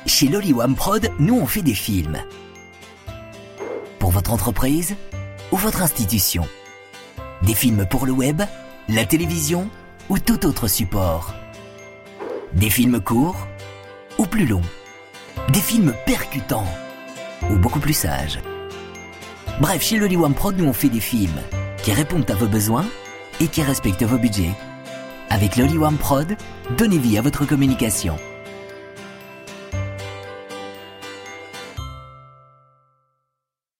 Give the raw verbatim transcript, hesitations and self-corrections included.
Chez Loliwam Prod, nous on fait des films. Pour votre entreprise ou votre institution. Des films pour le web, la télévision ou tout autre support. Des films courts ou plus longs. Des films percutants ou beaucoup plus sages. Bref, chez Loliwam Prod, nous on fait des films qui répondent à vos besoins et qui respectent vos budgets. Avec Loliwam Prod, donnez vie à votre communication.